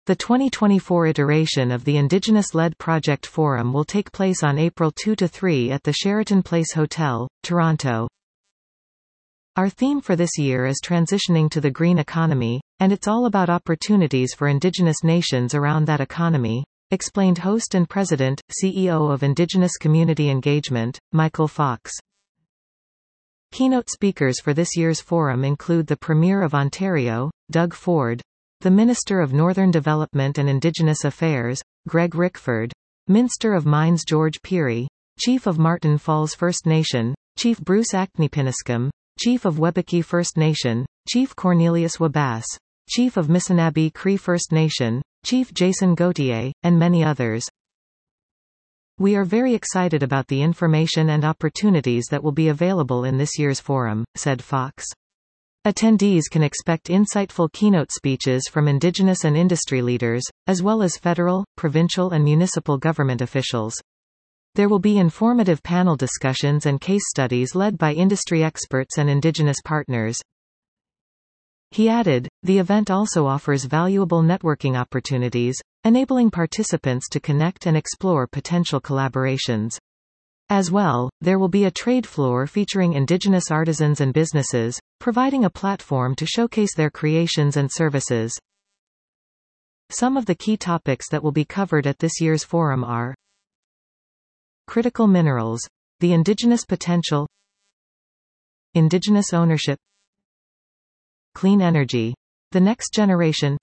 The 2024 iteration of the Indigenous-led Project Forum will take place on April 2–3 at the Sheraton Place Hotel, Toronto. Our theme for this year is transitioning to the green economy, and it's all about opportunities for Indigenous nations around that economy, explained host and president, CEO of Indigenous Community Engagement, Michael Fox. Keynote speakers for this year's forum include the Premier of Ontario, Doug Ford, the Minister of Northern Development and Indigenous Affairs, Greg Rickford, Minister of Mines George Pirie, Chief of Martin Falls First Nation, Chief Bruce Acnepiniscum, Chief of Webeki First Nation, Chief Cornelius Wabass, Chief of Missinabee Cree First Nation, Chief Jason Gauthier, and many others. We are very excited about the information and opportunities that will be available in this year's forum, said Fox. Attendees can expect insightful keynote speeches from Indigenous and industry leaders, as well as federal, provincial and municipal government officials. There will be informative panel discussions and case studies led by industry experts and Indigenous partners. He added, the event also offers valuable networking opportunities, enabling participants to connect and explore potential collaborations. As well, there will be a trade floor featuring Indigenous artisans and businesses, providing a platform to showcase their creations and services. Some of the key topics that will be covered at this year's forum are critical minerals, the Indigenous potential, Indigenous ownership, clean energy, the next generation,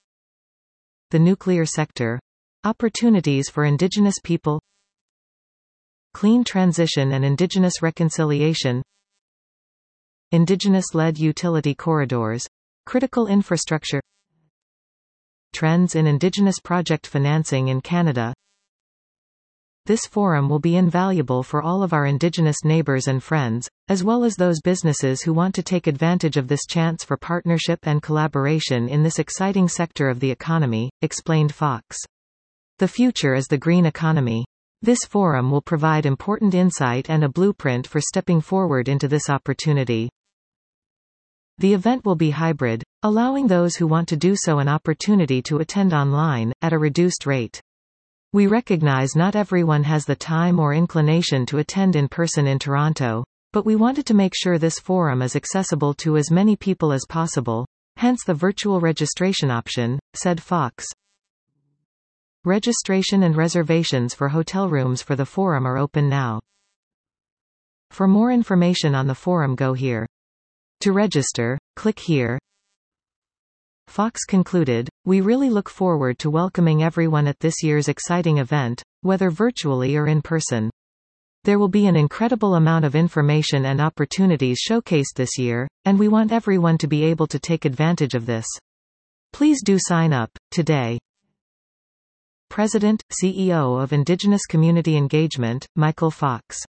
the nuclear sector, opportunities for Indigenous people, clean transition and Indigenous reconciliation, Indigenous-led utility corridors, critical infrastructure, trends in Indigenous project financing in Canada. This forum will be invaluable for all of our Indigenous neighbours and friends, as well as those businesses who want to take advantage of this chance for partnership and collaboration in this exciting sector of the economy, explained Fox. The future is the green economy. This forum will provide important insight and a blueprint for stepping forward into this opportunity. The event will be hybrid, allowing those who want to do so an opportunity to attend online, at a reduced rate. We recognize not everyone has the time or inclination to attend in person in Toronto, but we wanted to make sure this forum is accessible to as many people as possible, hence the virtual registration option, said Fox. Registration and reservations for hotel rooms for the forum are open now. For more information on the forum, go here. To register, click here. Fox concluded, we really look forward to welcoming everyone at this year's exciting event, whether virtually or in person. There will be an incredible amount of information and opportunities showcased this year, and we want everyone to be able to take advantage of this. Please do sign up, today. President, CEO of Indigenous Community Engagement, Michael Fox.